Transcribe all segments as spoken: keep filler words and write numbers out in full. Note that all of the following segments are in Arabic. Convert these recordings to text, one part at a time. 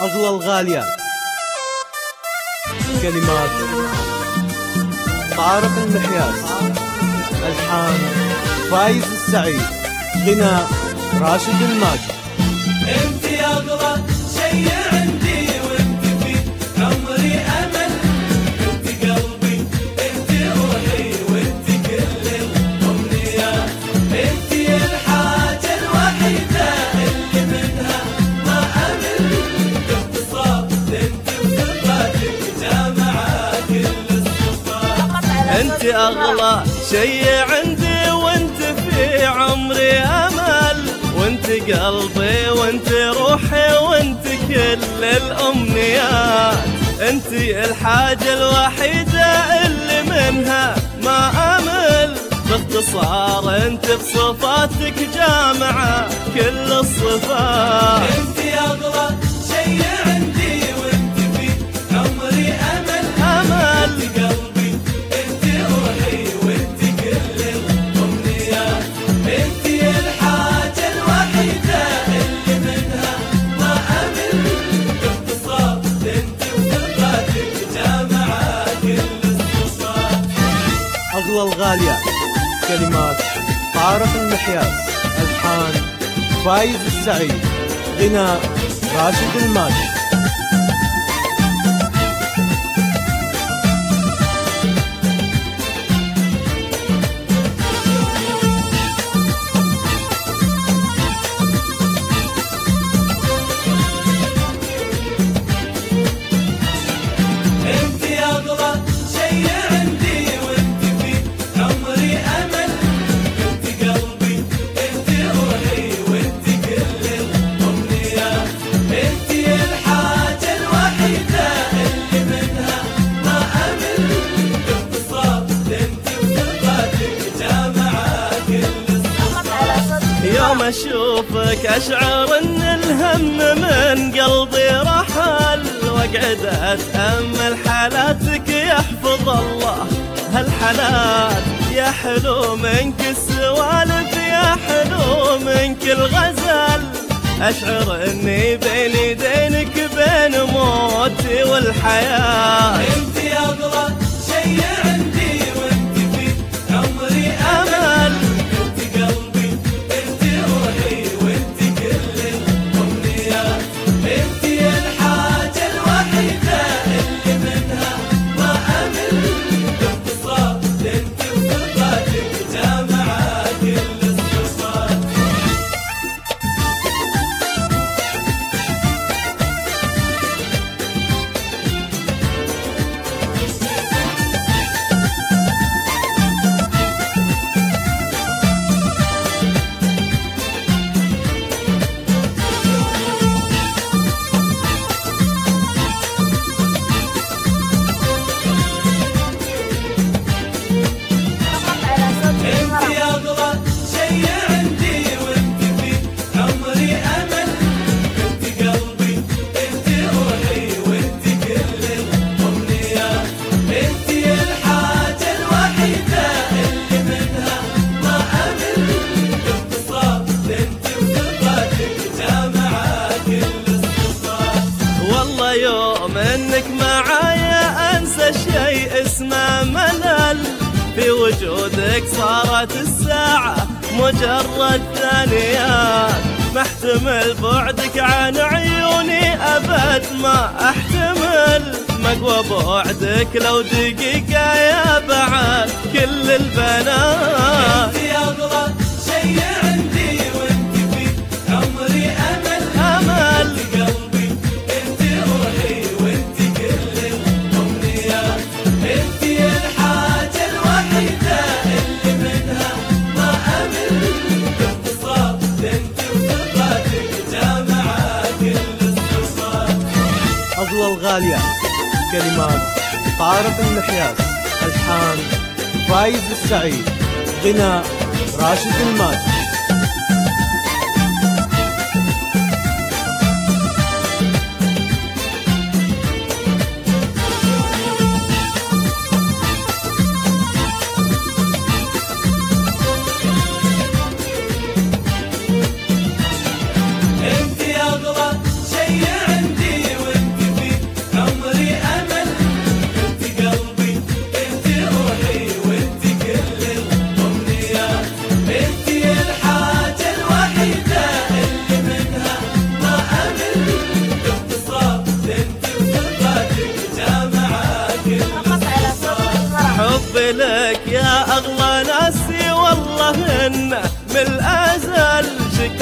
أغلى الغاليات. كلمات طارق المحياس، ألحان فايز السعيد، غناء راشد الماجد. انت اغلى شيء عندي وانت في عمري امل، انت قلبي انت روحي وانت كل الامنيات، انت الحاجه الوحيده اللي منها ما امل، باختصار انت بصفاتك جامعه كل الصفات. انت اغلى شيء عندي وانت في عمري امل، وانت قلبي وانت روحي وانت كل الامنيات، انت الحاجة الوحيدة اللي منها ما امل، باختصار انت بصفاتك جامعة كل الصفات. انت اغلى شيء عندي وانت في عمري امل، امل انت قلبي انت روحي وانت كل الامنيات، انت الحاجة الوحيدة اللي منها ما امل، باختصار انت بصفاتك جامعة كل الصفات. أغلى الغاليات. كلمات طارق المحياس، ألحان فايز السعيد، غناء راشد الماجد. انت اغلى شيء عندي وانت في عمري امل، انت قلبي انت روحي وانت كل الامنيات، انت الحاجه الوحيده اللي منها ما امل، باختصار انت بصفاتك جامعه كل الصفات. يوم اشوفك اشعر ان الهم من قلبي رحل، واقعد اتامل حالاتك يحفظ الله هالحالات، يا حلو منك السوالف يا حلو منك الغزل، اشعر اني بين يدينك بين موتي والحياه. انت اغلى شيء عندي وانت في عمري امل، انت قلبي انت روحي وانت كل الامنيات، انت الحاجه الوحيده اللي منها ما امل، باختصار انت بصفاتك جامعه كل الصفات. انت اغلى شيء عندي وانت في عمري امل، انت قلبي انت روحي وانت كل الامنيات، انت الحاجه الوحيده اللي منها ما امل، باختصار انت بصفاتك جامعه كل الصفات. والله يوم انك معايا انسى شيء اسمه ملل، في وجودك صارت الساعة مجرد ثانيات، محتمل بعدك عن عيوني أبد ما أحتمل، مقوى بعدك لو دقيقة يا بعد كل البنات. انت أغلى شيء عندي وانت في عمري أمل، أمل انت قلبي انت روحي وانت كل الأمنيات، انت الحاجة الوحيدة اللي منها ما امل، باختصار انت بصفاتك جامعه كل الصفات. أغلى الغاليات. كلمات طارق المحياس، ألحان فايز السعيد، غناء راشد الماجد. انت اغلى شيء عندي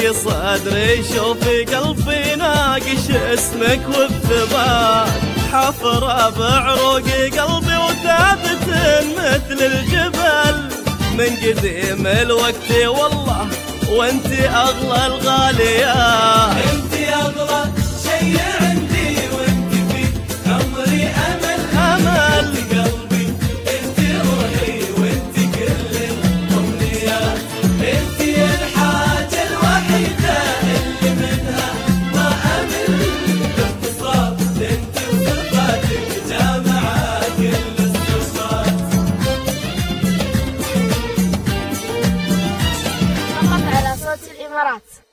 في صدري شوفي قلبي ناقش اسمك والثبات، حفرة بعروقي قلبي وثابت مثل الجبل، من قديم الوقت والله وانت اغلى الغاليات. انت اغلى شي عندي وانت في عمري امل، امل انت قلبي انت روحي وانت كل الامنيات، انت الحاجة الوحيدة اللي منها ما امل، باختصار انت وصفاتك جامعة كل الصفات. فقط على صوت الإمارات.